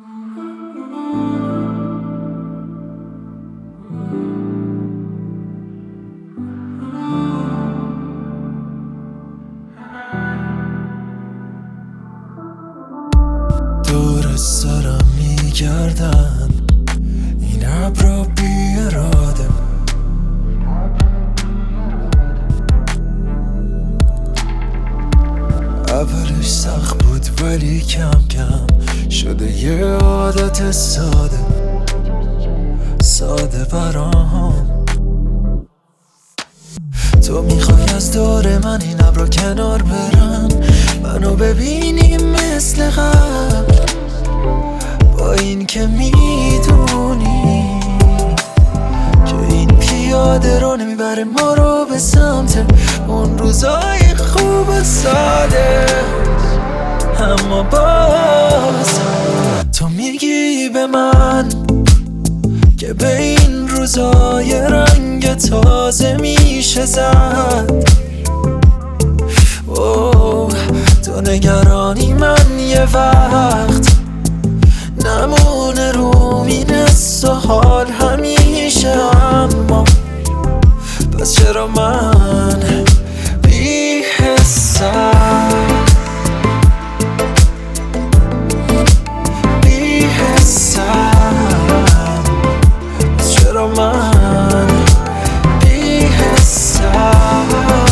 دور سرم میگردن این ابرا بی اراده، اولش سخت بود ولی کم کم شده یه عادت ساده برام. تو میخوای از دور من این ابرا کنار برن، منو ببینی مثل قبل، با این که میدونی که این پیاده رو نمیبره ما رو به سمت اون روزای خوب و ساده. اما باز تو میگی به من که به این روزای رنگ تازه میشه زد. تو نگرانی من یه وقت نمونه رو میرس و حال همیشه، اما پس چرا من بی حسم پس چرا من بی حسم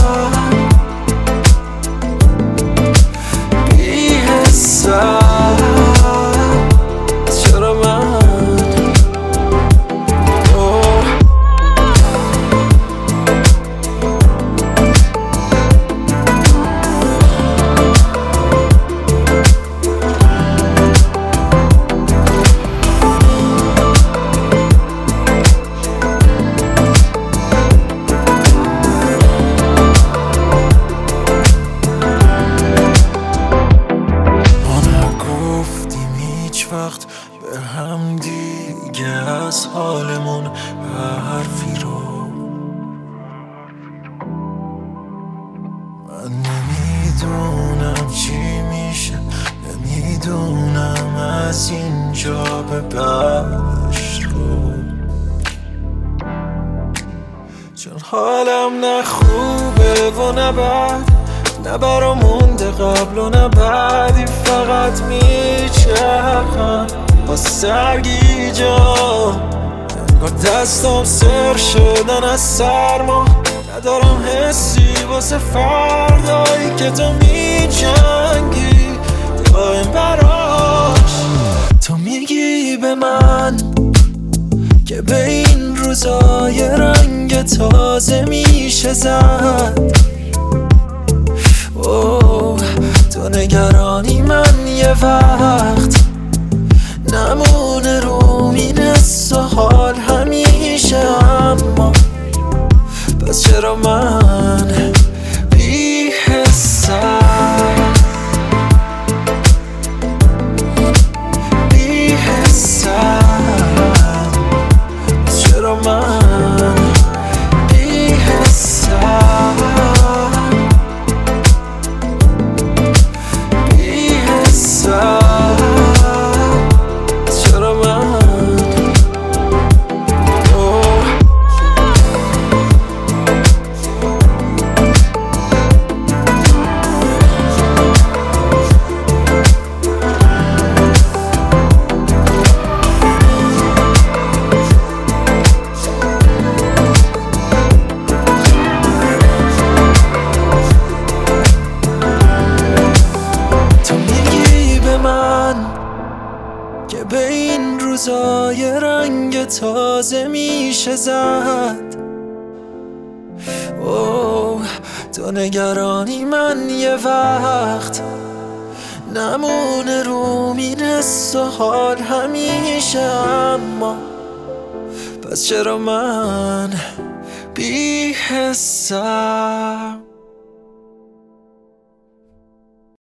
وقت به هم دیگه از حالمون حرفی رو من نمیدونم چی میشه، نمیدونم از اینجا به بعدش رو، چون حالم نه خوبه و نه بد، نه برا مونده قبل و نه بعدی، فقط میچرخم با سرگی جان، انگار دستم سر شدن از سرما، ندارم حسی واسه فردایی که تو میجنگی دائم براش. تو میگی به من که به این روزای رنگ تازه میشه زد. تو نگرانی من یه وقت نمونه رو میرس و حال همیشه، اما پس چرا من بی حسم پس چرا من بی حسم که به این روزای رنگ تازه میشه زد. تو نگرانی من یه وقت نمونه رو میرس و حال همیشه، اما پس چرا من بی حسم